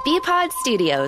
BPod Studios.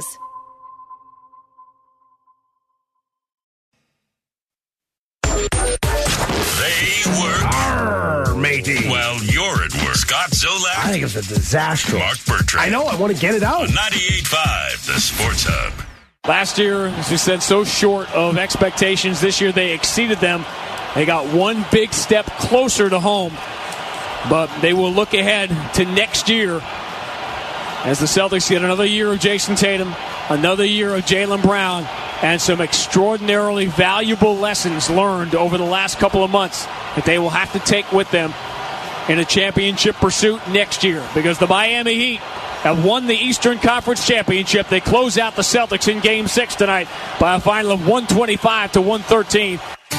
They work. Matey. Well, you're at work. Scott Zolak. I think it's a disaster. Mark Bertrand. I know. I want to get it out. 98.5, the Sports Hub. Last year, as we said, so short of expectations. This year, they exceeded them. They got one big step closer to home. But they will look ahead to next year as the Celtics get another year of Jason Tatum, another year of Jaylen Brown, and some extraordinarily valuable lessons learned over the last couple of months that they will have to take with them in a championship pursuit next year, because the Miami Heat have won the Eastern Conference Championship. They close out the Celtics in Game 6 tonight by a final of 125-113.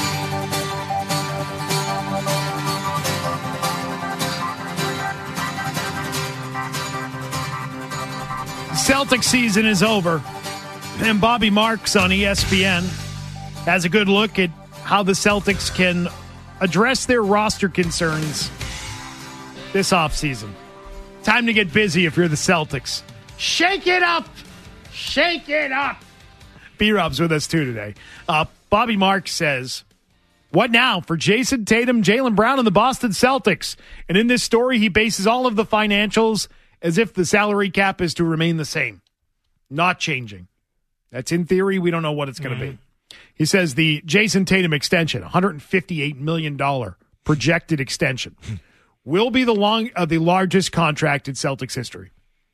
Celtic season is over, and Bobby Marks on ESPN has a good look at how the Celtics can address their roster concerns this offseason. Time to get busy if you're the Celtics. Shake it up! Shake it up! B-Rob's with us too today. Bobby Marks says, what now for Jason Tatum, Jaylen Brown, and the Boston Celtics? And in this story, he bases all of the financials as if the salary cap is to remain the same, not changing. That's in theory. We don't know what it's going to be. He says the Jason Tatum extension, $158 million projected extension, will be the largest contract in Celtics history.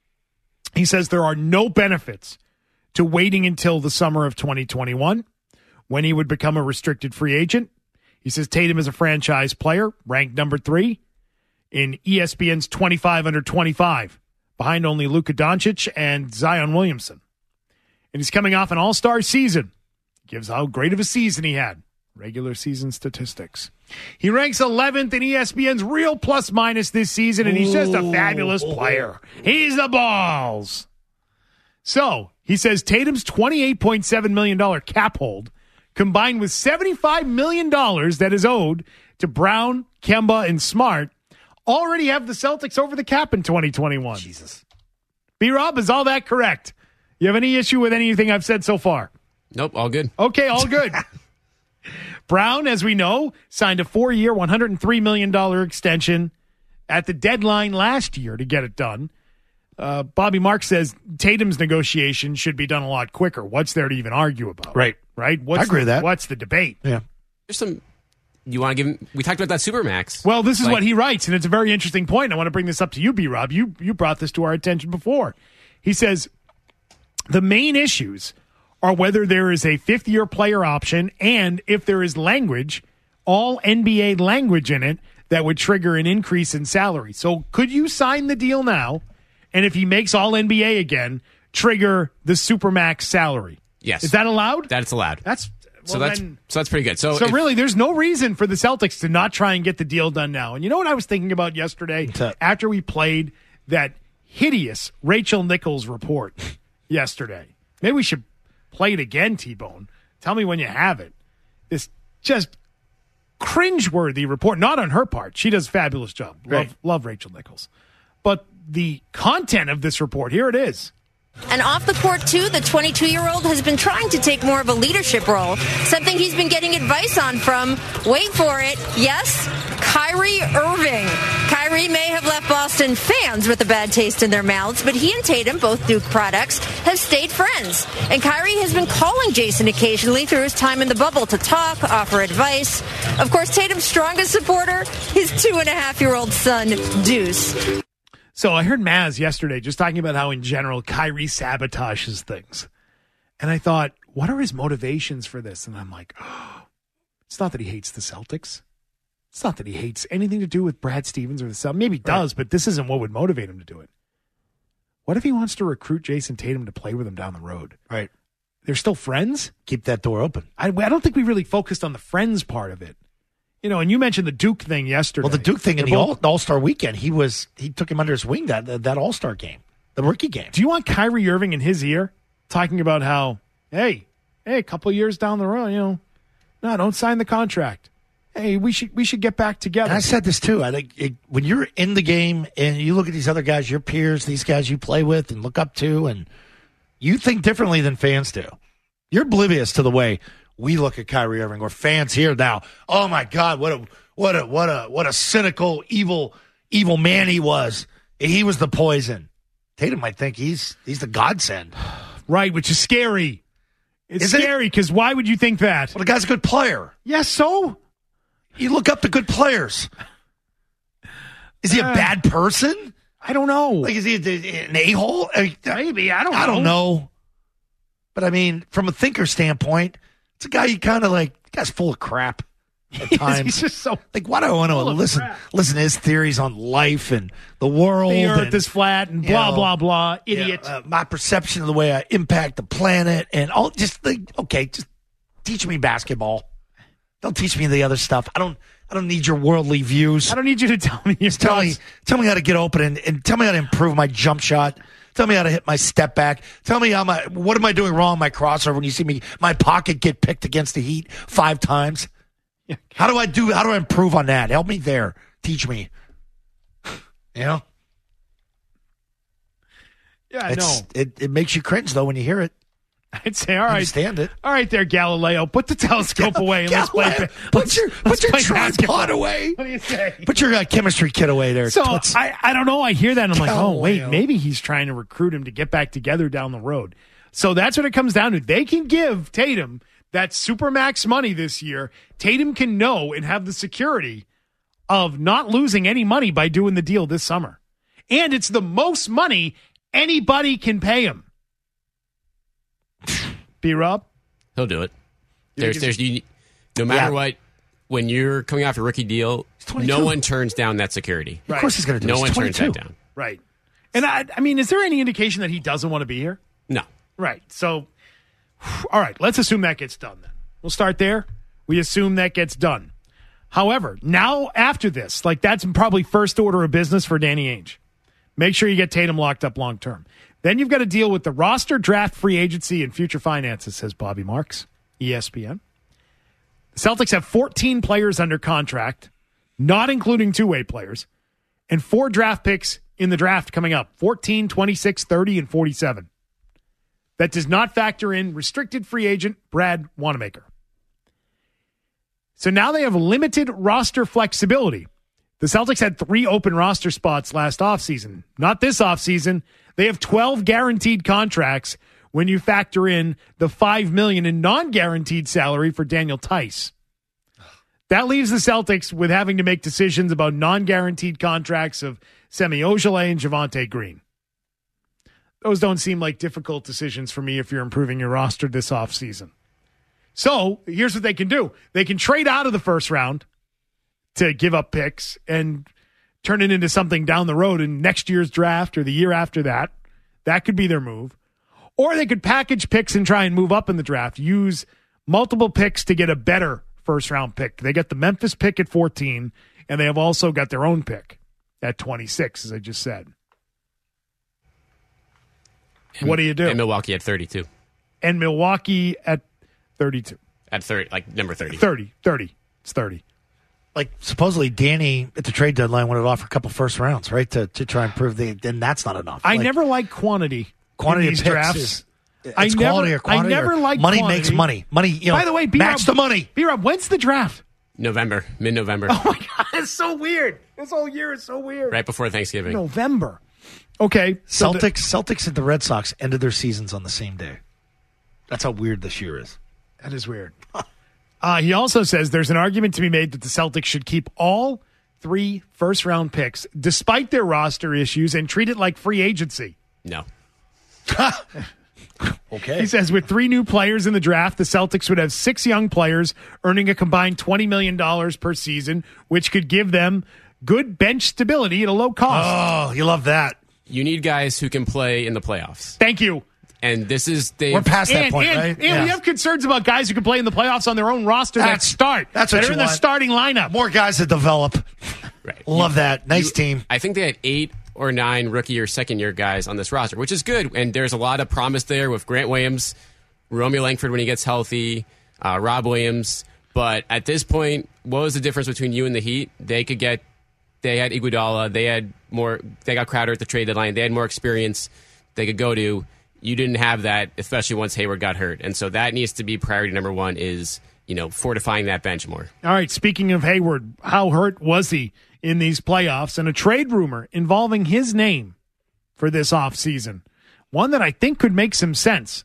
He says there are no benefits to waiting until the summer of 2021 when he would become a restricted free agent. He says Tatum is a franchise player, ranked number 3 in ESPN's 25 under 25, behind only Luka Doncic and Zion Williamson. And he's coming off an all-star season. Gives how great of a season he had. Regular season statistics. He ranks 11th in ESPN's real plus-minus this season, and he's just a fabulous player. He's the balls. So, he says Tatum's $28.7 million cap hold, combined with $75 million that is owed to Brown, Kemba, and Smart, already have the Celtics over the cap in 2021. Jesus. B-Rob, is all that correct? You have any issue with anything I've said so far? Nope, all good. Okay, all good. Brown, as we know, signed a 4-year, $103 million extension at the deadline last year to get it done. Bobby Marks says Tatum's negotiation should be done a lot quicker. What's there to even argue about? Right. Right? I agree with that. What's the debate? Yeah. There's some. You want to give him? We talked about that Supermax. Well, this is what he writes, and it's a very interesting point. I want to bring this up to you, B-Rob. You brought this to our attention before. He says the main issues are whether there is a fifth-year player option and if there is language, all NBA language in it, that would trigger an increase in salary. So could you sign the deal now, and if he makes all NBA again, trigger the Supermax salary? Yes. Is that allowed? That's allowed. That's pretty good. So really, there's no reason for the Celtics to not try and get the deal done now. And you know what I was thinking about yesterday after we played that hideous Rachel Nichols report yesterday? Maybe we should play it again, T-Bone. Tell me when you have it. This just cringeworthy report, not on her part. She does a fabulous job. Love Rachel Nichols. But the content of this report, here it is. And off the court, too, the 22-year-old has been trying to take more of a leadership role, something he's been getting advice on from, wait for it, yes, Kyrie Irving. Kyrie may have left Boston fans with a bad taste in their mouths, but he and Tatum, both Duke products, have stayed friends. And Kyrie has been calling Jason occasionally through his time in the bubble to talk, offer advice. Of course, Tatum's strongest supporter, his 2.5-year-old son, Deuce. So I heard Maz yesterday just talking about how, in general, Kyrie sabotages things. And I thought, what are his motivations for this? And I'm like, oh, it's not that he hates the Celtics. It's not that he hates anything to do with Brad Stevens or the Celtics. Maybe he does, but this isn't what would motivate him to do it. What if he wants to recruit Jason Tatum to play with him down the road? Right. They're still friends? Keep that door open. I don't think we really focused on the friends part of it. You know, and you mentioned the Duke thing yesterday. Well, the Duke thing in the All-Star weekend, he took him under his wing that All-Star game, the rookie game. Do you want Kyrie Irving in his ear talking about how, hey, a couple of years down the road, no, don't sign the contract. hey, we should get back together. And I said this too. I think when you're in the game and you look at these other guys, your peers, these guys you play with and look up to, and you think differently than fans do. You're oblivious to the way we look at Kyrie Irving, or fans here now. Oh my God, what a cynical, evil man he was. He was the poison. Tatum might think he's the godsend. Right, which is scary. It's scary because why would you think that? Well, the guy's a good player. Yes, so? You look up to good players. Is he a bad person? I don't know. Like, is he an a-hole? Maybe. I don't know. I don't know. But, I mean, from a thinker standpoint, it's a guy you kind of like, the guy's full of crap at times. He's just so like, why do I want to listen to his theories on life and the world? The earth is flat and blah, blah, blah. Idiot. My perception of the way I impact the planet and all. Just like, okay, just teach me basketball. Don't teach me the other stuff. I don't need your worldly views. I don't need you to tell me your thoughts. Tell me how to get open and tell me how to improve my jump shot. Tell me how to hit my step back. Tell me what am I doing wrong in my crossover when you see my pocket get picked against the Heat 5 times? Yeah. How do I improve on that? Help me there. Teach me. You know? Yeah, I know. It makes you cringe though when you hear it. I'd say, all right. I understand it. All right there, Galileo. Put the telescope away and let's play. Put your tripod away. What do you say? Put your chemistry kit away there. So I don't know. I hear that and I'm like, oh, wait, Galileo. maybe he's trying to recruit him to get back together down the road. So that's what it comes down to. They can give Tatum that Supermax money this year. Tatum can know and have the security of not losing any money by doing the deal this summer. And it's the most money anybody can pay him. B-Rob? He'll do it. No matter what, when you're coming off a rookie deal, no one turns down that security. Of course he's going to do it. No one turns 22. that down. Right. And I mean, is there any indication that he doesn't want to be here? No. Right. So, all right, let's assume that gets done then. We'll start there. We assume that gets done. However, now after this, like that's probably first order of business for Danny Ainge. Make sure you get Tatum locked up long term. Then you've got to deal with the roster, draft, free agency, and future finances, says Bobby Marks, ESPN. The Celtics have 14 players under contract, not including two-way players, and 4 draft picks in the draft coming up, 14, 26, 30, and 47. That does not factor in restricted free agent Brad Wanamaker. So now they have limited roster flexibility. The Celtics had 3 open roster spots last offseason. Not this offseason. They have 12 guaranteed contracts when you factor in the $5 million in non-guaranteed salary for Daniel Tice. That leaves the Celtics with having to make decisions about non-guaranteed contracts of Semi Ojeleye and Javonte Green. Those don't seem like difficult decisions for me if you're improving your roster this offseason. So here's what they can do. They can trade out of the first round to give up picks and turn it into something down the road in next year's draft or the year after that. That could be their move. Or they could package picks and try and move up in the draft. Use multiple picks to get a better first-round pick. They got the Memphis pick at 14, and they have also got their own pick at 26, as I just said. What do you do? And Milwaukee at 32. And Milwaukee at 32. At 30, like number 30. 30. It's 30. Like, supposedly, Danny, at the trade deadline, wanted to offer a couple first rounds, right, to try and prove then that's not enough. I never like quantity of these picks drafts. It's quality or quantity. I never like money quantity. makes money. Money, you know, by the way, match the money. B-Rob, when's the draft? November, mid-November. Oh, my God, it's so weird. This whole year is so weird. Right before Thanksgiving. November. Okay. So Celtics and the Red Sox ended their seasons on the same day. That's how weird this year is. That is weird. He also says there's an argument to be made that the Celtics should keep all 3 first-round picks, despite their roster issues, and treat it like free agency. No. Okay. He says with 3 new players in the draft, the Celtics would have 6 young players earning a combined $20 million per season, which could give them good bench stability at a low cost. Oh, you love that. You need guys who can play in the playoffs. Thank you. And this is We're past that point, right? And we have concerns about guys who can play in the playoffs on their own roster that start. That's what that are you in the want. starting lineup. More guys that develop. Right. Love that. Nice team. I think they had 8 or 9 rookie or second-year guys on this roster, which is good. And there's a lot of promise there with Grant Williams, Romeo Langford when he gets healthy, Rob Williams. But at this point, what was the difference between you and the Heat? They had Iguodala, they got Crowder at the trade deadline, they had more experience they could go to. You didn't have that, especially once Hayward got hurt. And so that needs to be priority number one is, fortifying that bench more. All right, speaking of Hayward, how hurt was he in these playoffs? And a trade rumor involving his name for this offseason. One that I think could make some sense.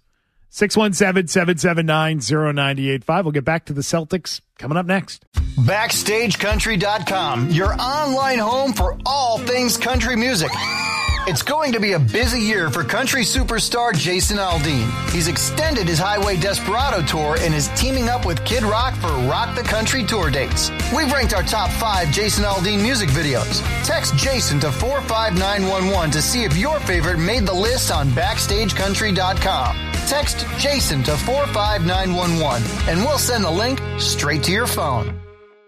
617-779-0985. We'll get back to the Celtics coming up next. BackstageCountry.com, your online home for all things country music. It's going to be a busy year for country superstar Jason Aldean. He's extended his Highway Desperado tour and is teaming up with Kid Rock for Rock the Country tour dates. We've ranked our top 5 Jason Aldean music videos. Text Jason to 45911 to see if your favorite made the list on BackstageCountry.com. Text Jason to 45911 and we'll send the link straight to your phone.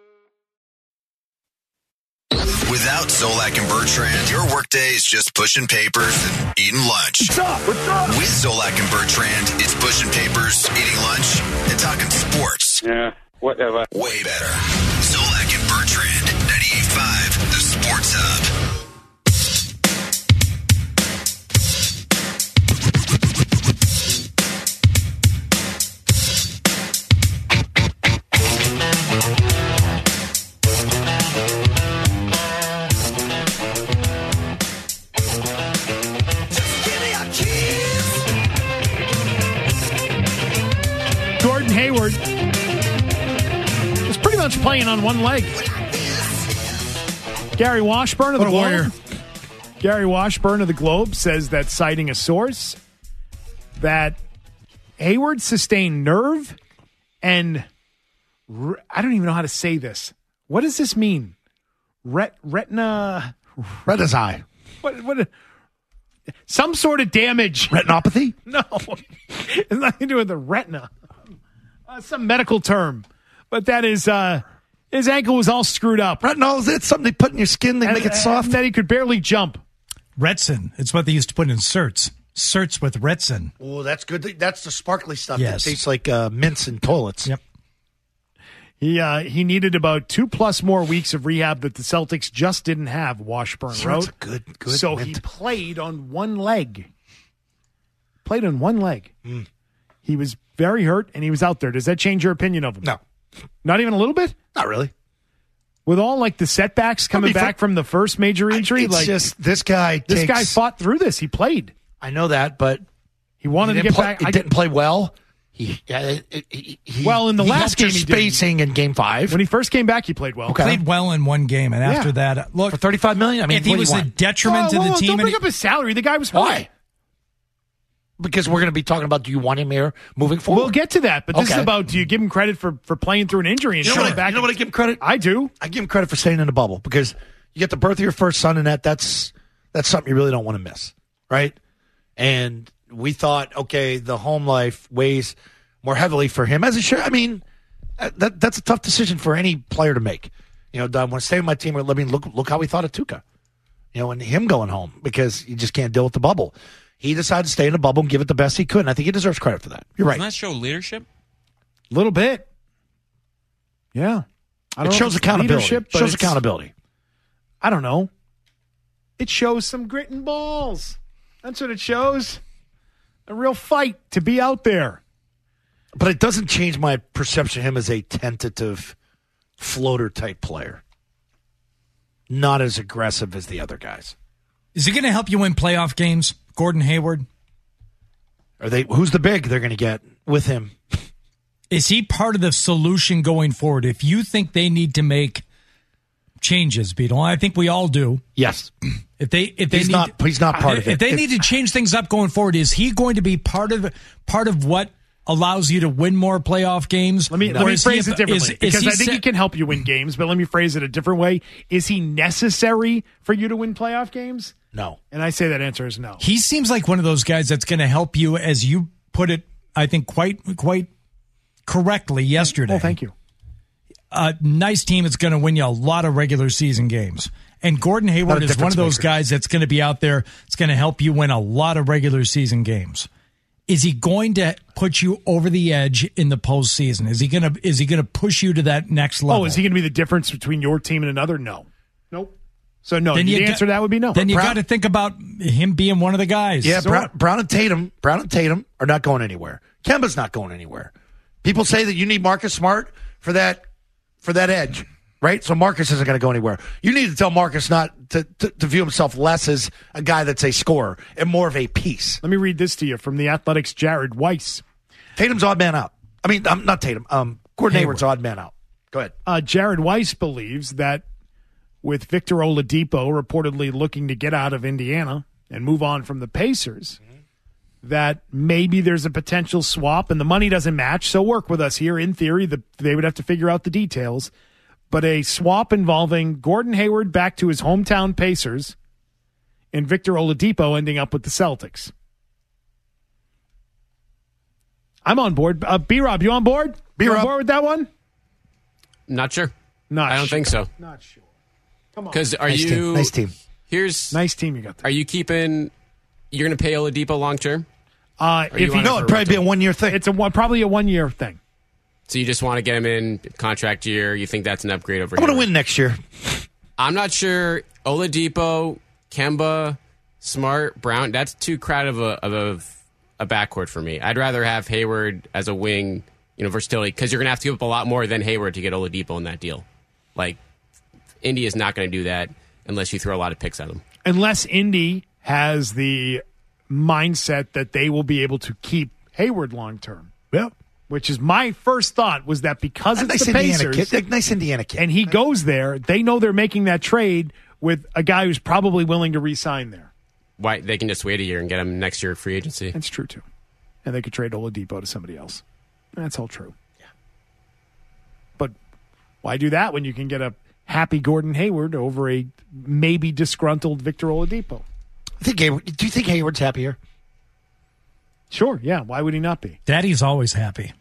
Without Zolak and Bertrand, your workday is just pushing papers and eating lunch. What's up? With Zolak and Bertrand, it's pushing papers, eating lunch, and talking sports. Yeah, whatever. Way better. Zolak and Bertrand, 98.5, the Sports Hub. Hayward is pretty much playing on one leg. Gary Washburn of the Globe. Gary Washburn of the Globe says that, citing a source, that Hayward sustained nerve and I don't even know how to say this. What does this mean? Retina. Retina's eye. What? Some sort of damage. Retinopathy? No, it's nothing to do with the retina. Some medical term, but that is his ankle was all screwed up. Retinol, is it something they put in your skin? They make it soft? And that he could barely jump. Retsin. It's what they used to put in certs. Certs with Retsin. Oh, that's good. That's the sparkly stuff Yes. that tastes like mints in toilets. Yep. He needed about 2+ more weeks of rehab that the Celtics just didn't have, Washburn wrote. That's a good So mint. he played on one leg. He was very hurt, and he was out there. Does that change your opinion of him? No. Not even a little bit? Not really. With all the setbacks coming back from the first major injury? It's just this guy fought through this. He played. I know that, but he wanted to get back. He didn't play well. In the last game, he spacing in Game 5. When he first came back, he played well. Okay. Played well in one game, and after that, look, for $35 million. I mean, if he was a detriment to the team, don't bring up his salary. The guy was hurt. Why? Because we're going to be talking about, do you want him here moving forward? We'll get to that, but this is about, do you give him credit for playing through an injury and showing back? You know what I give him credit? I do. I give him credit for staying in the bubble, because you get the birth of your first son, and that's something you really don't want to miss, right? And we thought, okay, the home life weighs more heavily for him, as it should. I mean, that's a tough decision for any player to make. I want to stay with my team. I mean, look how we thought of Tuca, and him going home, because you just can't deal with the bubble. He decided to stay in the bubble and give it the best he could, and I think he deserves credit for that. You're right. Doesn't that show leadership? A little bit. Yeah. It shows accountability. Accountability. I don't know. It shows some grit and balls. That's what it shows. A real fight to be out there. But it doesn't change my perception of him as a tentative floater-type player. Not as aggressive as the other guys. Is he going to help you win playoff games, Gordon Hayward? Who's the big they're going to get with him? Is he part of the solution going forward? If you think they need to make changes, Beetle, I think we all do. Yes. He's not part of it. If they need to change things up going forward, is he going to be part of what allows you to win more playoff games? Let me phrase it differently, because I think he can help you win games, but let me phrase it a different way. Is he necessary for you to win playoff games? No. And I say that answer is no. He seems like one of those guys that's going to help you, as you put it, I think quite correctly yesterday. Well, thank you. A nice team is going to win you a lot of regular season games. And Gordon Hayward is one of those guys that's going to be out there. It's going to help you win a lot of regular season games. Is he going to put you over the edge in the postseason? Is he gonna push you to that next level? Oh, is he going to be the difference between your team and another? No. Nope. So no, the answer to that would be no. Then you got to think about him being one of the guys. Yeah, Brown and Tatum are not going anywhere. Kemba's not going anywhere. People say that you need Marcus Smart for that edge, right? So Marcus isn't going to go anywhere. You need to tell Marcus not to view himself less as a guy that's a scorer and more of a piece. Let me read this to you from the Athletics' Jared Weiss. Tatum's odd man out. I mean, not Tatum. Gordon Hayward's odd man out. Go ahead. Jared Weiss believes that with Victor Oladipo reportedly looking to get out of Indiana and move on from the Pacers, that maybe there's a potential swap and the money doesn't match. So work with us here. In theory, they would have to figure out the details. But a swap involving Gordon Hayward back to his hometown Pacers and Victor Oladipo ending up with the Celtics. I'm on board. B-Rob, you on board? You on board with that one? Not sure. I don't think so. Not sure. Come on. Because nice team. Nice team you got there. Are you keeping? You're going to pay Oladipo long term? It'd probably be a 1 year thing. It's probably a 1 year thing. So you just want to get him in contract year? You think that's an upgrade over? I'm going to win next year. I'm not sure. Oladipo, Kemba, Smart, Brown. That's too crowded of a backcourt for me. I'd rather have Hayward as a wing, versatility, because you're going to have to give up a lot more than Hayward to get Oladipo in that deal. Like, Indy is not going to do that unless you throw a lot of picks at them. Unless Indy has the mindset that they will be able to keep Hayward long term. Yeah. Which is my first thought, was that because it's the Pacers. Nice Indiana kid. And he goes there, they know they're making that trade with a guy who's probably willing to re-sign there. Why they can just wait a year and get him next year free agency. That's true, too. And they could trade Oladipo to somebody else. That's all true. Yeah. But why do that when you can get a happy Gordon Hayward over a maybe disgruntled Victor Oladipo? Do you think Hayward's happier? Sure, yeah. Why would he not be? Daddy's always happy.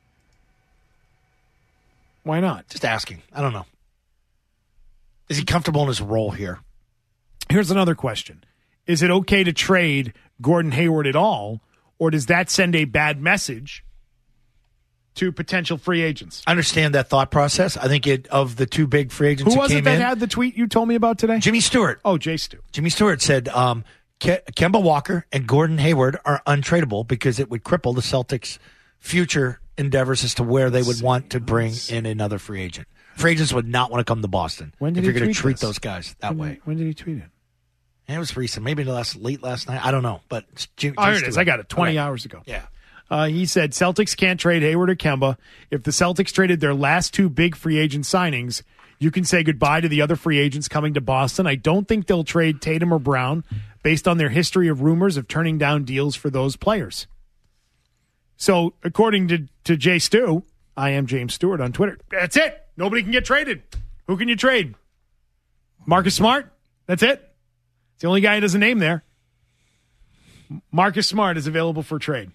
Why not? Just asking. I don't know. Is he comfortable in his role here? Here's another question. Is it okay to trade Gordon Hayward at all, or does that send a bad message to potential free agents? I understand that thought process. I think of the two big free agents who was came it that in, had the tweet you told me about today? Jimmy Stewart. Oh, Jay Stu. Jimmy Stewart said Kemba Walker and Gordon Hayward are untradeable because it would cripple the Celtics' future endeavors as to where they would want to bring in another free agent. Free agents would not want to come to Boston if you're going to treat those guys that way. When did he tweet it? It was recent, maybe late last night. I don't know, but here it is. I got it 20 hours ago. Yeah. He said Celtics can't trade Hayward or Kemba. If the Celtics traded their last two big free agent signings, you can say goodbye to the other free agents coming to Boston. I don't think they'll trade Tatum or Brown based on their history of rumors of turning down deals for those players. So, according to Jay Stu, I am James Stewart on Twitter. That's it. Nobody can get traded. Who can you trade? Marcus Smart? That's it. It's the only guy who doesn't name there. Marcus Smart is available for trade.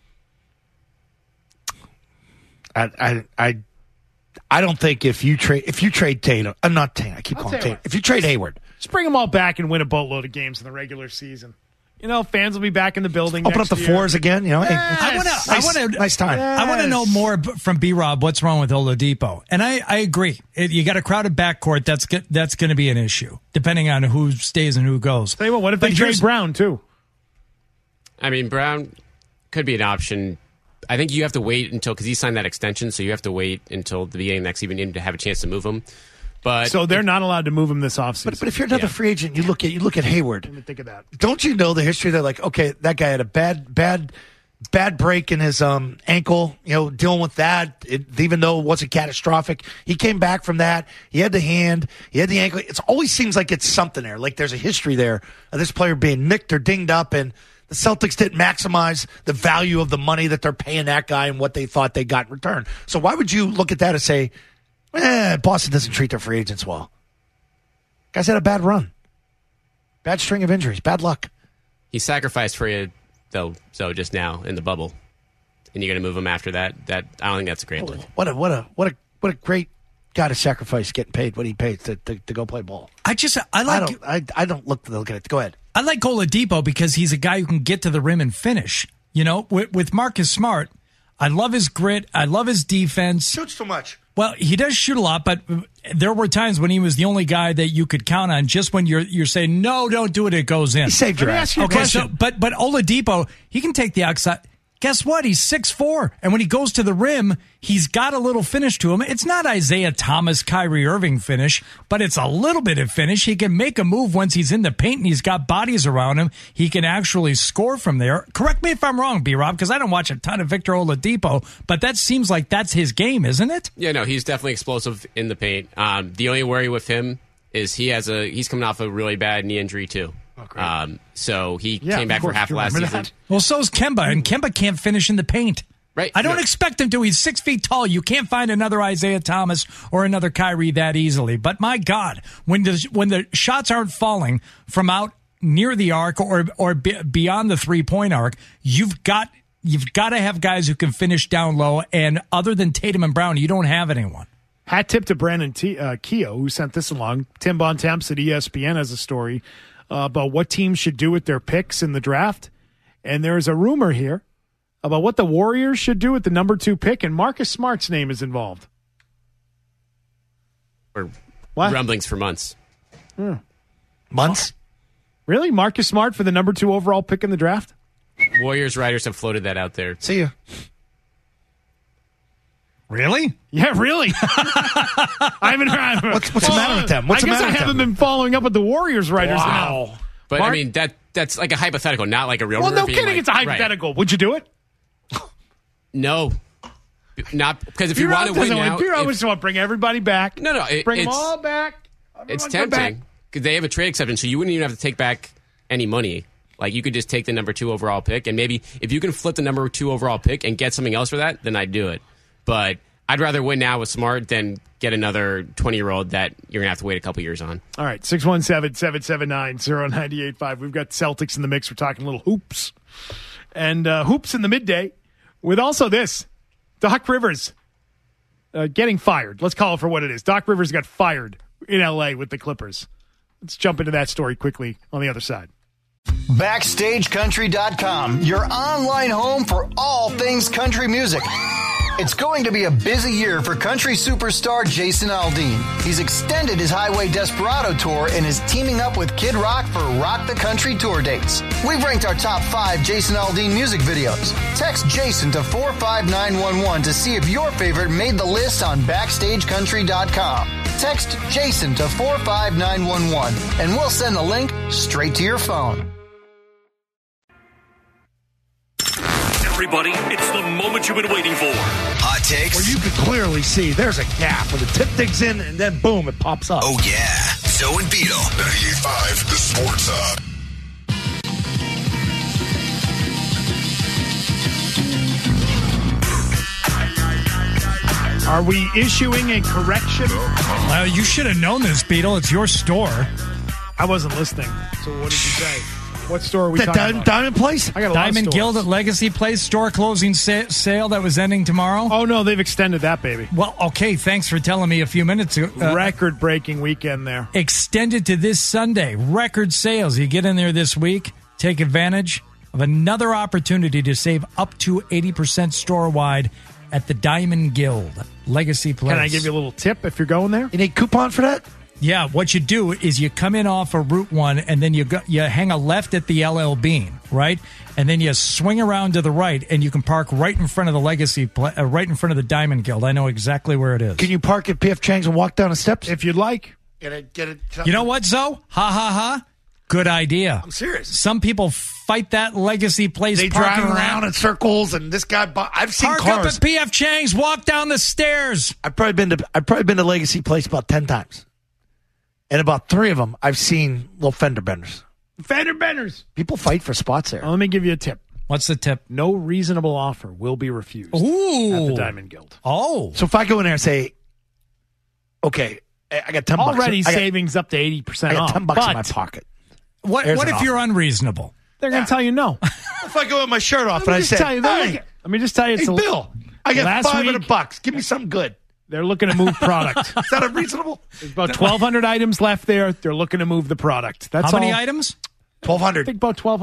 I don't think if you trade Tatum, I'm not Tatum. I keep calling Tatum. If you trade Hayward, just bring them all back and win a boatload of games in the regular season. Fans will be back in the building. Open up the floors again. Nice time. Yes. I want to know more from B-Rob. What's wrong with Oladipo? And I agree. You got a crowded backcourt. That's going to be an issue, depending on who stays and who goes. Tell you what if they trade Brown too? I mean, Brown could be an option. I think you have to wait because he signed that extension, so you have to wait until the beginning of next season to have a chance to move him. But so they're not allowed to move him this offseason. But if you're another free agent, you look at Hayward. Let me think of that. Don't you know the history? They're like, okay, that guy had a bad break in his ankle. Dealing with that, even though it wasn't catastrophic, he came back from that. He had the hand, he had the ankle. It always seems like it's something there. Like there's a history there of this player being nicked or dinged up, and the Celtics didn't maximize the value of the money that they're paying that guy and what they thought they got in return. So why would you look at that and say, Boston doesn't treat their free agents well? Guys had a bad run. Bad string of injuries. Bad luck. He sacrificed for you, though, so just now in the bubble. And you're going to move him after that? I don't think that's a great look. What a great guy to sacrifice getting paid what he paid to go play ball. I don't look at it. Go ahead. I like Oladipo because he's a guy who can get to the rim and finish. You know, with Marcus Smart, I love his grit. I love his defense. Shoots too much. Well, he does shoot a lot, but there were times when he was the only guy that you could count on. Just when you're saying, no, don't do it, it goes in. He saved your ass. Okay, so but Oladipo, he can take the outside. Guess what? He's 6'4", and when he goes to the rim, he's got a little finish to him. It's not Isaiah Thomas, Kyrie Irving finish, but it's a little bit of finish. He can make a move once he's in the paint and he's got bodies around him. He can actually score from there. Correct me if I'm wrong, B-Rob, because I don't watch a ton of Victor Oladipo, but that seems like that's his game, isn't it? Yeah, no, he's definitely explosive in the paint. The only worry with him is he's coming off a really bad knee injury too. So he came back for half last season. Well, so's Kemba, and Kemba can't finish in the paint. Right. I don't expect him to. He's 6 feet tall. You can't find another Isaiah Thomas or another Kyrie that easily. But my God, when the shots aren't falling from out near the arc or beyond the 3-point arc, you've got to have guys who can finish down low. And other than Tatum and Brown, you don't have anyone. Hat tip to Brandon Keogh, who sent this along. Tim Bontemps at ESPN has a story about what teams should do with their picks in the draft. And there's a rumor here about what the Warriors should do with the number 2 pick, and Marcus Smart's name is involved. Or rumblings for months. Months? Really? Marcus Smart for the number 2 overall pick in the draft? Warriors writers have floated that out there. See ya. Really? Yeah, really. I haven't heard. What's the matter with them? What's I guess I haven't been following up with the Warriors writers enough. But I mean that's like a hypothetical, not like a real. Well, no being kidding. like, It's a hypothetical. Right. Would you do it? No, not because if you want to win now, I just want to bring everybody back. No, bring them all back. It's tempting because they have a trade exception, so you wouldn't even have to take back any money. Like you could just take the number 2 overall pick, and maybe if you can flip the number 2 overall pick and get something else for that, then I'd do it. But I'd rather win now with Smart than get another 20-year-old that you're going to have to wait a couple years on. All right, 617-779-0985. We've got Celtics in the mix. We're talking little hoops. And hoops in the midday with also this. Doc Rivers getting fired. Let's call it for what it is. Doc Rivers got fired in L.A. with the Clippers. Let's jump into that story quickly on the other side. BackstageCountry.com, your online home for all things country music. It's going to be a busy year for country superstar Jason Aldean. He's extended his Highway Desperado tour and is teaming up with Kid Rock for Rock the Country tour dates. We've ranked our top 5 Jason Aldean music videos. Text Jason to 45911 to see if your favorite made the list on BackstageCountry.com. Text Jason to 45911 and we'll send the link straight to your phone. Everybody, it's the moment you've been waiting for. Hot takes. Where you can clearly see there's a gap where the tip digs in and then boom, it pops up. Oh, yeah. Zoe and Beetle. 98.5, the Sports Hub. Are we issuing a correction? Well, you should have known this, Beetle. It's your store. I wasn't listening. So what did you say? What store are we That talking about? Diamond Place? I got a lot of Diamond stores. Guild at Legacy Place, store closing sale that was ending tomorrow. Oh, no, they've extended that, baby. Well, okay, thanks for telling me a few minutes ago. Record-breaking weekend there. Extended to this Sunday. Record sales. You get in there this week, take advantage of another opportunity to save up to 80% store-wide at the Diamond Guild, Legacy Place. Can I give you a little tip if you're going there? You need coupon for that? Yeah, what you do is you come in off of Route 1 and then you hang a left at the LL Bean, right? And then you swing around to the right and you can park right in front of the Legacy, right in front of the Diamond Guild. I know exactly where it is. Can you park at P.F. Chang's and walk down the steps? If you'd like. Get it. You know what, Zoe? Ha, ha, ha. Good idea. I'm serious. Some people fight that Legacy Place. They drive around in circles, and this guy. I've seen park cars. up at P.F. Chang's. Walk down the stairs. I've probably been to Legacy Place about 10 times, and about 3 of them I've seen little fender benders. Fender benders. People fight for spots there. Well, let me give you a tip. What's the tip? No reasonable offer will be refused Ooh. at the Diamond Guild. Oh. So if I go in there and say, "Okay, I got $10 already savings up to 80% I got off. $10 in my pocket." What if you're unreasonable? They're going to tell you no. If I go with my shirt off and I Let say, me just tell you, "Hey, Bill, I got $500. Give me something good." They're looking to move product. Is that unreasonable? There's about 1,200 items left there. They're looking to move the product. That's How many all. items? 1,200. I think about 1,200.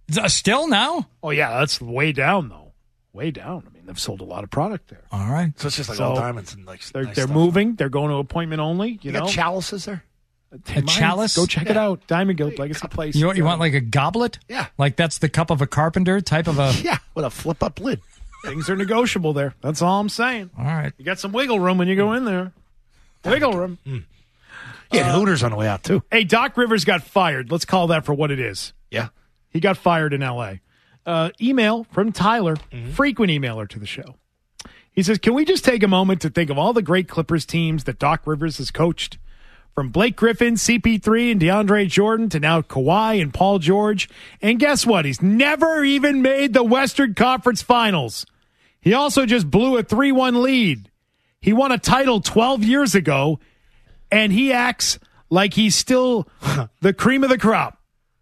Still now? Oh, yeah, that's way down, though. Way down. I mean, they've sold a lot of product there. All right. So it's just like all diamonds and like They're stuff. moving. They're going to appointment only. You know, got chalices there? A chalice? Go check it out. Diamond Guild Legacy Place. You want like a goblet? Yeah. Like that's the cup of a carpenter type of a... Yeah, with a flip-up lid. Things are negotiable there. That's all I'm saying. All right. You got some wiggle room when you go in there. Wiggle room. Yeah, Hooters on the way out, too. Hey, Doc Rivers got fired. Let's call that for what it is. Yeah. He got fired in L.A. Email from Tyler, frequent emailer to the show. He says, can we just take a moment to think of all the great Clippers teams that Doc Rivers has coached? From Blake Griffin, CP3, and DeAndre Jordan to now Kawhi and Paul George. And guess what? He's never even made the Western Conference Finals. He also just blew a 3-1 lead. He won a title 12 years ago, and he acts like he's still the cream of the crop.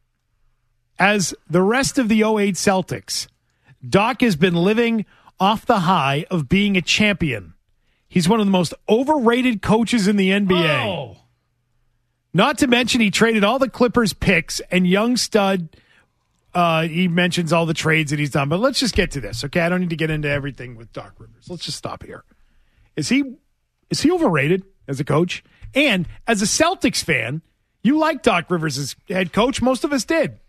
As the rest of the 08 Celtics, Doc has been living off the high of being a champion. He's one of the most overrated coaches in the NBA. Oh. Not to mention he traded all the Clippers picks and young stud. He mentions all the trades that he's done. But let's just get to this, okay? I don't need to get into everything with Doc Rivers. Let's just stop here. Is he overrated as a coach? And as a Celtics fan, you like Doc Rivers as head coach. Most of us did.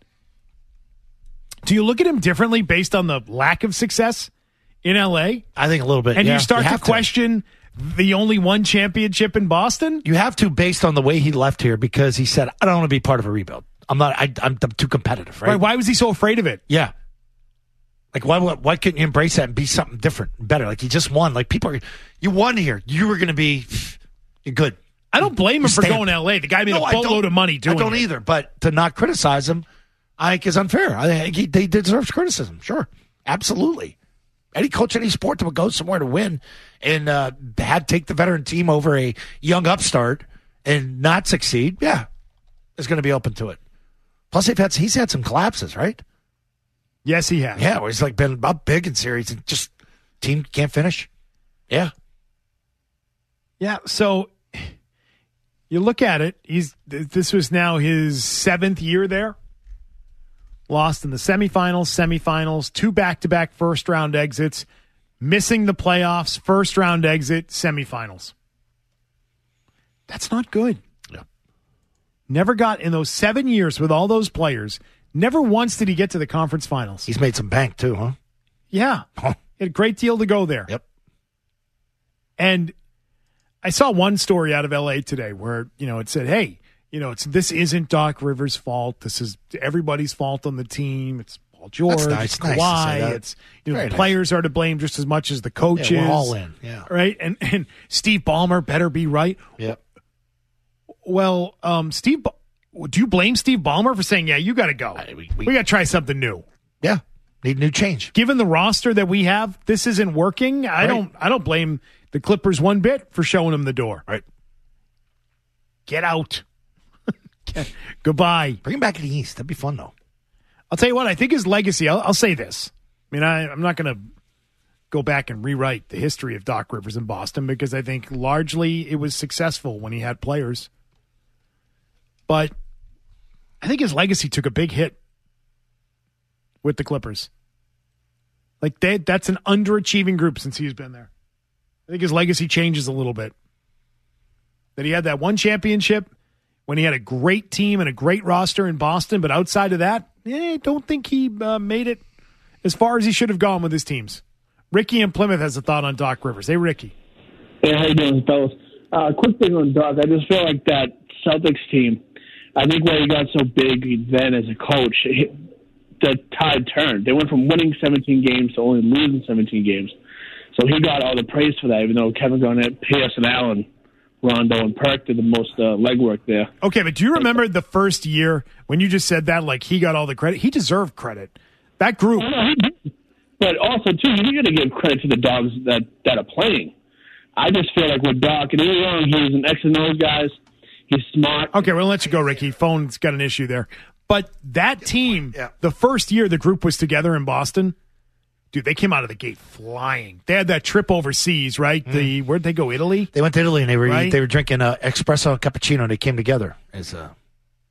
Do you look at him differently based on the lack of success in L.A.? I think a little bit. And yeah. you start to question the only one championship in Boston? You have to, based on the way he left here, because he said, I don't want to be part of a rebuild. I'm too competitive, right? Why was he so afraid of it? Yeah. Like, why couldn't you embrace that and be something different, better? Like, he just won. Like, you won here. You were going to be, you're good. I don't blame him for going to L.A. The guy made a boatload of money doing it. I don't either, but to not criticize him, I think is unfair. I think he deserves criticism. Sure. Absolutely. Any coach, any sport that would go somewhere to win and had take the veteran team over a young upstart and not succeed, yeah, is going to be open to it. Plus, he's had some collapses, right? Yes, he has. Yeah, where he's like been up big in series and just team can't finish. Yeah. Yeah, so you look at it, this was now his 7th year there. Lost in the semifinals, 2 back-to-back first-round exits, missing the playoffs, first-round exit, semifinals. That's not good. Yeah. Never got, in those 7 years with all those players, never once did he get to the conference finals. He's made some bank, too, huh? Yeah. Huh. He had a great deal to go there. Yep. And I saw one story out of L.A. today where, it said, hey, this isn't Doc Rivers' fault. This is everybody's fault on the team. It's Paul George, That's nice. it's Kawhi. It's the players are to blame just as much as the coaches. Yeah, we're all in. Yeah. Right? And Steve Ballmer better be right. Yep. Well, do you blame Steve Ballmer for saying, yeah, you got to go? We got to try something new. Yeah. Need new change. Given the roster that we have, this isn't working. I don't blame the Clippers one bit for showing them the door. Right. Get out. Goodbye. Bring him back to the East. That'd be fun, though. I'll tell you what, I think his legacy, I'll say this. I mean, I'm not going to go back and rewrite the history of Doc Rivers in Boston because I think largely it was successful when he had players. But I think his legacy took a big hit with the Clippers. Like, that's an underachieving group since he's been there. I think his legacy changes a little bit. That he had that one championship when he had a great team and a great roster in Boston, but outside of that, I don't think he made it as far as he should have gone with his teams. Ricky in Plymouth has a thought on Doc Rivers. Hey, Ricky. Hey, how you doing, fellas? Quick thing on Doc. I just feel like that Celtics team, I think when he got so big then as a coach, the tide turned. They went from winning 17 games to only losing 17 games. So he got all the praise for that, even though Kevin Garnett, Pierce, and Allen, Rondo, and Perk did the most legwork there. Okay, but do you remember the first year when you just said that, like he got all the credit? He deserved credit. That group. But also, too, you got to give credit to the dogs that are playing. I just feel like with Doc, and he's an X and O's guys. He's smart. Okay, we'll let you go, Ricky. Phone's got an issue there. But that team, the first year the group was together in Boston, dude, they came out of the gate flying. They had that trip overseas, right? Where'd they go? Italy? They went to Italy and they were drinking espresso and cappuccino and they came together as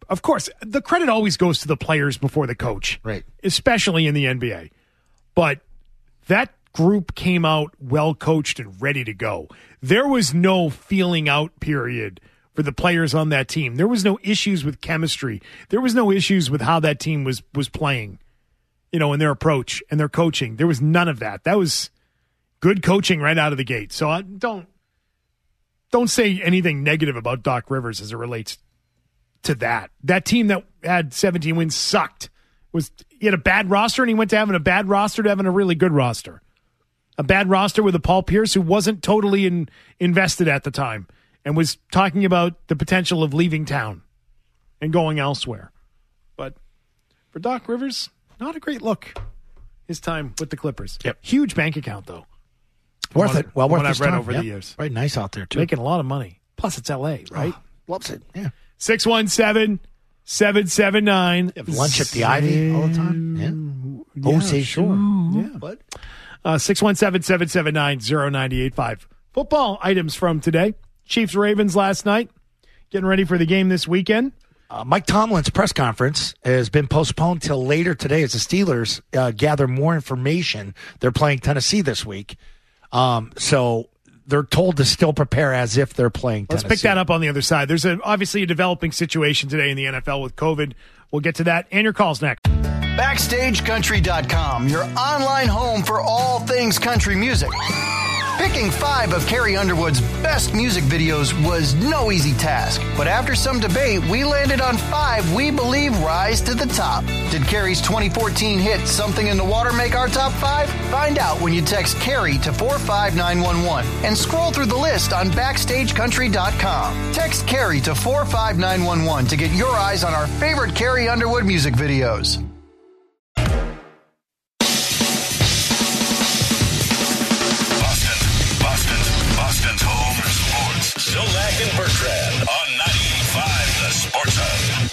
of course, the credit always goes to the players before the coach, right? Especially in the NBA. But that group came out well coached and ready to go. There was no feeling out period for the players on that team. There was no issues with chemistry. There was no issues with how that team was playing, in their approach and their coaching. There was none of that. That was good coaching right out of the gate. So I don't say anything negative about Doc Rivers as it relates to that. That team that had 17 wins sucked. He had a bad roster, and he went to having a bad roster to having a really good roster. A bad roster with a Paul Pierce who wasn't totally invested at the time and was talking about the potential of leaving town and going elsewhere. But for Doc Rivers, not a great look. His time with the Clippers. Yep. Huge bank account, though. Worth it. Well worth what his I've read time. over the years. Right, nice out there, too. Making a lot of money. Plus, it's L.A., right? Oh, loves it, yeah. 617-779. Have lunch at the Ivy all the time? Yeah. Yeah, sure. Yeah. But 617-779-0985. Football items from today. Chiefs-Ravens last night. Getting ready for the game this weekend. Mike Tomlin's press conference has been postponed till later today as the Steelers gather more information. They're playing Tennessee this week. So they're told to still prepare as if they're playing Tennessee. Let's pick that up on the other side. There's obviously a developing situation today in the NFL with COVID. We'll get to that and your calls next. BackstageCountry.com, your online home for all things country music. Picking 5 of Carrie Underwood's best music videos was no easy task, but after some debate, we landed on 5 we believe rise to the top. Did Carrie's 2014 hit Something in the Water make our top 5? Find out when you text Carrie to 45911 and scroll through the list on BackstageCountry.com. Text Carrie to 45911 to get your eyes on our favorite Carrie Underwood music videos. Boston's home for sports. Zolak and Bertrand on 98.5 The Sports Hub.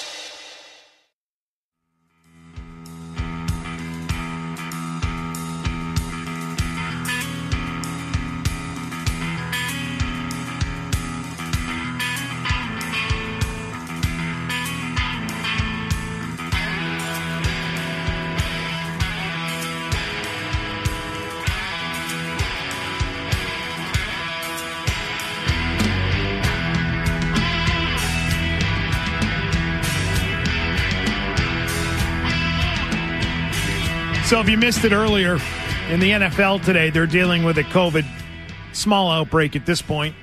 So if you missed it earlier, in the NFL today, they're dealing with a COVID small outbreak at this point.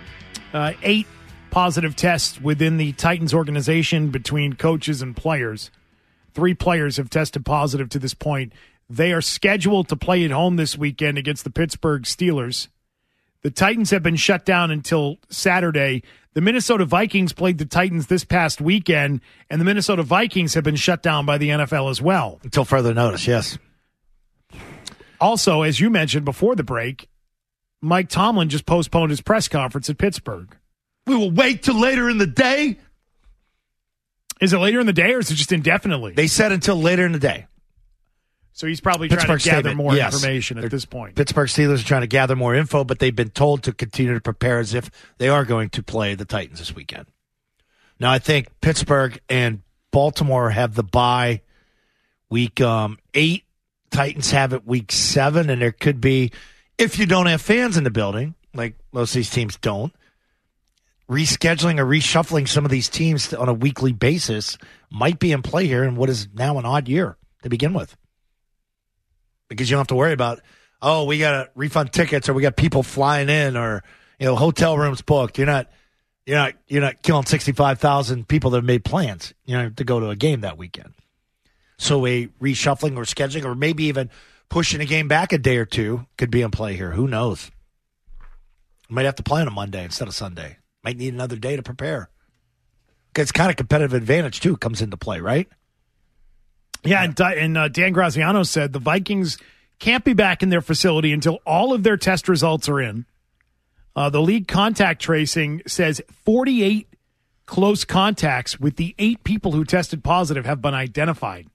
8 positive tests within the Titans organization between coaches and players. 3 players have tested positive to this point. They are scheduled to play at home this weekend against the Pittsburgh Steelers. The Titans have been shut down until Saturday. The Minnesota Vikings played the Titans this past weekend, and the Minnesota Vikings have been shut down by the NFL as well. Until further notice, yes. Also, as you mentioned before the break, Mike Tomlin just postponed his press conference at Pittsburgh. We will wait till later in the day. Is it later in the day, or is it just indefinitely? They said until later in the day. So he's probably trying to gather more information at this point. Pittsburgh Steelers are trying to gather more info, but they've been told to continue to prepare as if they are going to play the Titans this weekend. Now, I think Pittsburgh and Baltimore have the bye week 8. Titans have it week 7, and there could be, if you don't have fans in the building, like most of these teams don't, rescheduling or reshuffling some of these teams on a weekly basis might be in play here in what is now an odd year to begin with. Because you don't have to worry about, we got to refund tickets or we got people flying in or, hotel rooms booked. You're not killing 65,000 people that have made plans, to go to a game that weekend. So a reshuffling or scheduling or maybe even pushing a game back a day or two could be in play here. Who knows? Might have to play on a Monday instead of Sunday. Might need another day to prepare. It's kind of competitive advantage, too, comes into play, right? Yeah, and Dan Graziano said the Vikings can't be back in their facility until all of their test results are in. The league contact tracing says 48 close contacts with the 8 people who tested positive have been identified.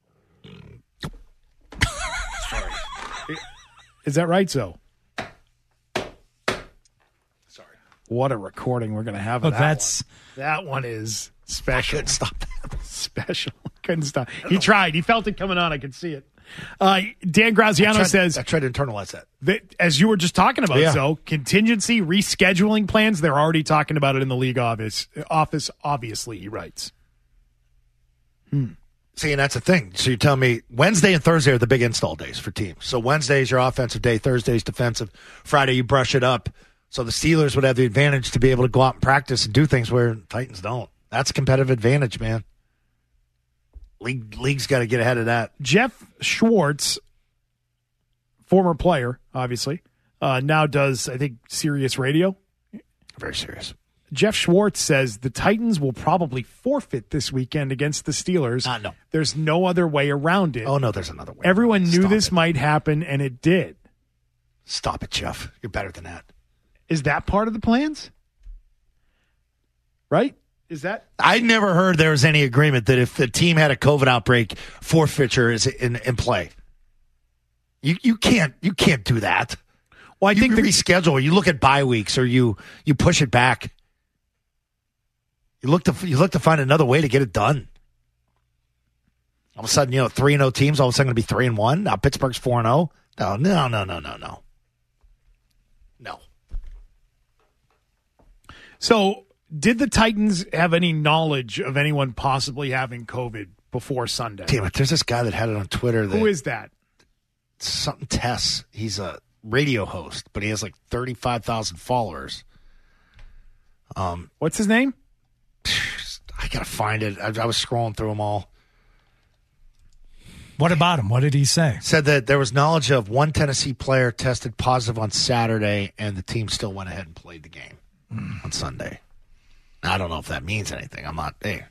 Sorry. Is that right, so? Sorry. What a recording we're going to have of that one. That one is special. I couldn't stop that. special. Couldn't stop. He tried. He felt it coming on. I could see it. Dan Graziano says... I tried to internalize that. As you were just talking about, so contingency, rescheduling plans, they're already talking about it in the league office, obviously, he writes. See, and that's the thing. So you're telling me Wednesday and Thursday are the big install days for teams. So Wednesday is your offensive day, Thursday is defensive, Friday you brush it up. So the Steelers would have the advantage to be able to go out and practice and do things where Titans don't. That's a competitive advantage, man. League's got to get ahead of that. Jeff Schwartz, former player, obviously, now does, I think, Sirius Radio. Very serious. Jeff Schwartz says the Titans will probably forfeit this weekend against the Steelers. No. There's no other way around it. Oh, no, there's another way. Everyone knew this might happen, and it did. Stop it, Jeff. You're better than that. Is that part of the plans? Right? Is that? I never heard there was any agreement that if the team had a COVID outbreak, forfeiture is in play. You can't do that. Well, I think reschedule. You look at bye weeks, or you push it back. You look to find another way to get it done. All of a sudden, 3-0 teams all of a sudden going to be 3-1. Now Pittsburgh's 4-0. No. So, did the Titans have any knowledge of anyone possibly having COVID before Sunday? Damn it! There's this guy that had it on Twitter. Who is that? Something Tess. He's a radio host, but he has like 35,000 followers. What's his name? I gotta find it. I was scrolling through them all. What about him? What did he say? Said that there was knowledge of one Tennessee player tested positive on Saturday, and the team still went ahead and played the game on Sunday. I don't know if that means anything. I'm not there.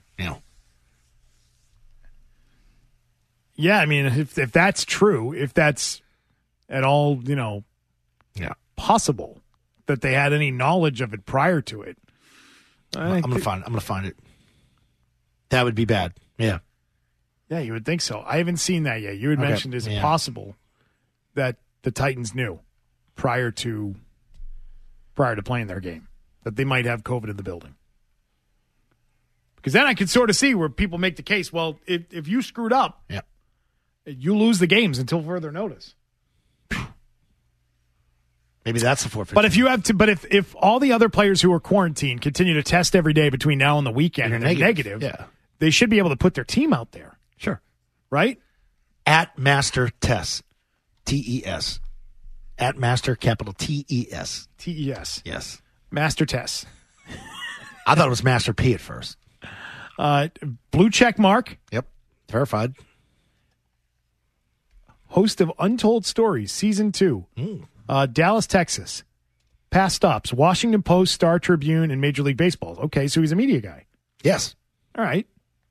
Yeah, I mean, if that's true, if that's at all, possible that they had any knowledge of it prior to it, I'm gonna find it. That would be bad. Yeah. Yeah, you would think so. I haven't seen that yet. You had mentioned, is it possible that the Titans knew prior to playing their game that they might have COVID in the building? Because then I could sort of see where people make the case, well, if you screwed up, you lose the games until further notice. Maybe that's the forfeit. But if you have to, if all the other players who are quarantined continue to test every day between now and the weekend and they're negative, they should be able to put their team out there. Sure. Right? At Master Tess. T-E-S. At Master, capital T-E-S. T-E-S. Yes. Master Tess. I thought it was Master P at first. Blue check mark. Yep. Verified. Host of Untold Stories, Season 2. Dallas, Texas. Past stops, Washington Post, Star Tribune, and Major League Baseball. Okay, so he's a media guy. Yes. All right.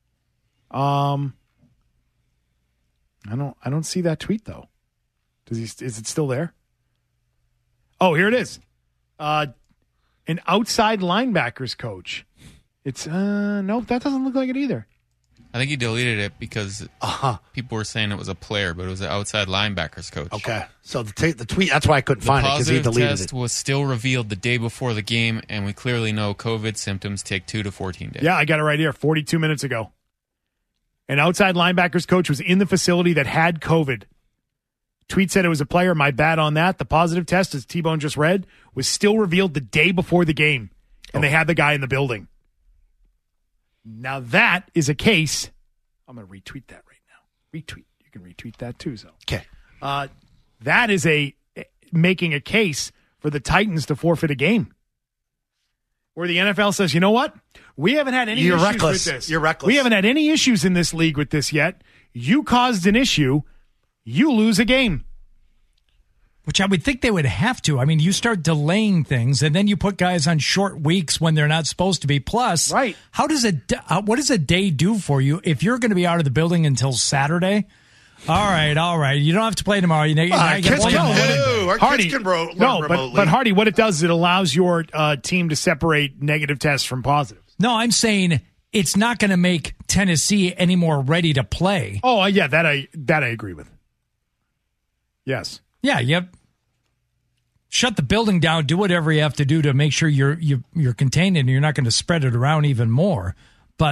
I don't see that tweet though. Is it still there? Oh, here it is. An outside linebackers coach. It's no, that doesn't look like it either. I think he deleted it because people were saying it was a player, but it was an outside linebackers coach. Okay. So the tweet, that's why I couldn't find it, because he deleted it. The positive test was still revealed the day before the game, and we clearly know COVID symptoms take 2 to 14 days. Yeah, I got it right here, 42 minutes ago. An outside linebackers coach was in the facility that had COVID. Tweet said it was a player. My bad on that. The positive test, as T-Bone just read, was still revealed the day before the game, and they had the guy in the building. Now that is a case. I'm going to retweet that right now. Retweet. You can retweet that too, so. Okay. That is making a case for the Titans to forfeit a game. Where the NFL says, you know what? We haven't had any issues with this. You're reckless. We haven't had any issues in this league with this yet. You caused an issue. You lose a game. Which I would think they would have to. I mean, you start delaying things, and then you put guys on short weeks when they're not supposed to be. Plus, right? What does a day do for you if you're going to be out of the building until Saturday? All right. You don't have to play tomorrow. Kids can learn remotely. But Hardy, what it does is it allows your team to separate negative tests from positives. No, I'm saying it's not going to make Tennessee any more ready to play. Oh, yeah, that I agree with. Yes. Yeah, yep. Shut the building down. Do whatever you have to do to make sure you're contained and you're not going to spread it around even more. But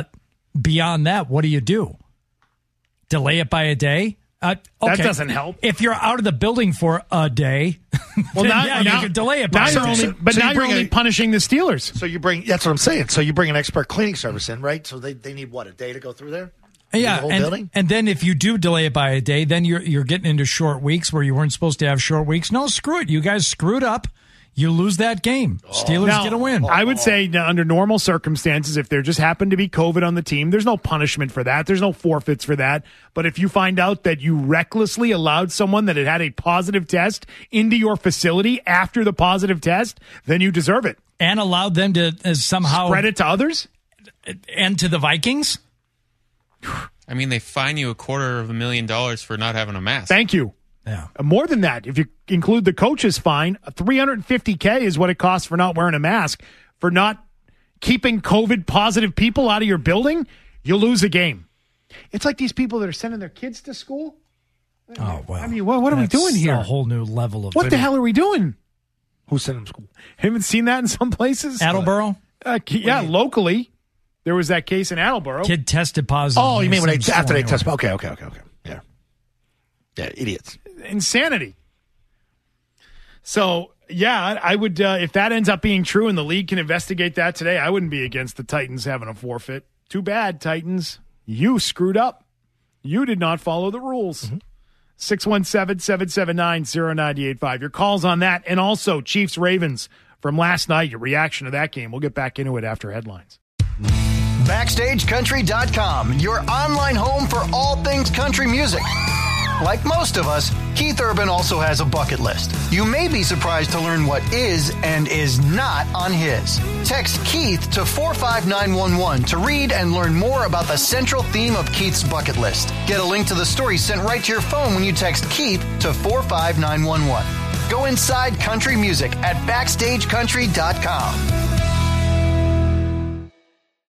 beyond that, what do you do? Delay it by a day? Okay. That doesn't help. If you're out of the building for a day, well, now you can delay it by a day. Now you're only punishing the Steelers. So you bring, that's what I'm saying. So you bring an expert cleaning service in, right? So they need, what, a day to go through there? Yeah, the whole building? And then if you do delay it by a day, then you're getting into short weeks where you weren't supposed to have short weeks. No, screw it. You guys screwed up. You lose that game. Steelers get a win. I would say under normal circumstances, if there just happened to be COVID on the team, there's no punishment for that. There's no forfeits for that. But if you find out that you recklessly allowed someone that had a positive test into your facility after the positive test, then you deserve it. And allowed them to somehow spread it to others? And to the Vikings? I mean, they fine you $250,000 for not having a mask. Thank you. Yeah. More than that, if you include the coach's fine, $350K is what it costs for not wearing a mask, for not keeping COVID positive people out of your building. You'll lose a game. It's like these people that are sending their kids to school. Oh, well. I mean, what are we doing here? A whole new level of what the hell are we doing? Who sent them to school? Haven't seen that in some places. Attleboro? Yeah, locally. There was that case in Attleboro. Kid tested positive. Oh, you mean when after they test? Okay. Yeah. Yeah, idiots. Insanity. So, yeah, I would, if that ends up being true and the league can investigate that today, I wouldn't be against the Titans having a forfeit. Too bad, Titans. You screwed up. You did not follow the rules. 617-779-0985. Your calls on that. And also Chiefs-Ravens from last night, your reaction to that game. We'll get back into it after headlines. BackstageCountry.com, your online home for all things country music. Like most of us, Keith Urban also has a bucket list. You may be surprised to learn what is and is not on his. Text Keith to 45911 to read and learn more about the central theme of Keith's bucket list. Get a link to the story sent right to your phone when you text Keith to 45911. Go inside country music at BackstageCountry.com.